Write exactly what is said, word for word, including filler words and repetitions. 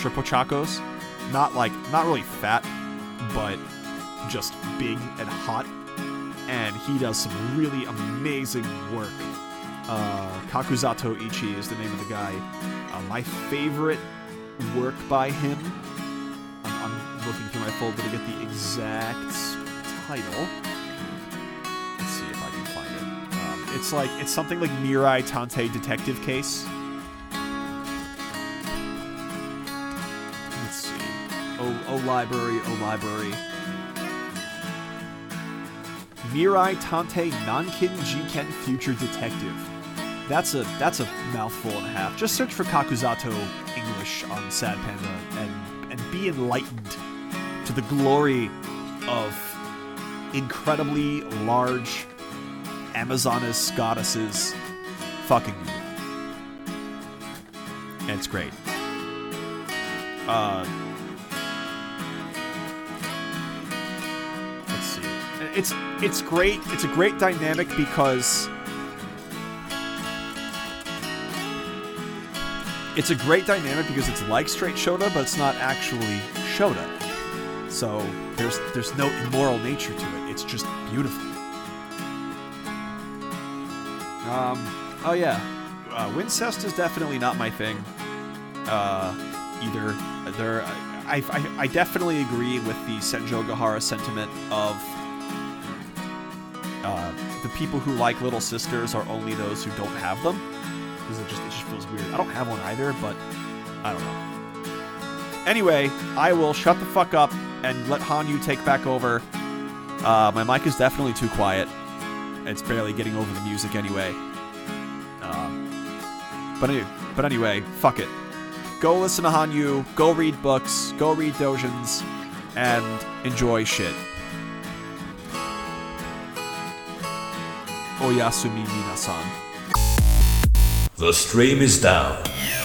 extra pochacos. Not like, not really fat, but just big and hot. And he does some really amazing work. Uh, Kakuzato Ichi is the name of the guy. Uh, my favorite work by him, I'm, I'm looking through my folder to get the exact title. Let's see if I can find it. Um, it's like, it's something like Mirai Tante Detective Case. Let's see. Oh, oh library, oh library. Mirai Tante Nankin Jiken Future Detective. That's a that's a mouthful and a half. Just search for Kakuzato English on Sad Panda and and be enlightened to the glory of incredibly large Amazoness goddesses fucking you. And it's great. Uh, let's see. It's it's great. It's a great dynamic because It's a great dynamic because it's like straight Shota, but it's not actually Shota. So there's there's no immoral nature to it. It's just beautiful. Um. Oh yeah, uh, Wincest is definitely not my thing. Uh, either. There, I, I I definitely agree with the Senjo Gahara sentiment of uh, the people who like little sisters are only those who don't have them. Because it just, it just feels weird. I don't have one either, but I don't know. Anyway, I will shut the fuck up and let Hanyu take back over. Uh, my mic is definitely too quiet. It's barely getting over the music anyway. Um, but, anyway, but anyway, fuck it. Go listen to Hanyu, go read books, go read doujins, and enjoy shit. Oyasumi minasan. The stream is down.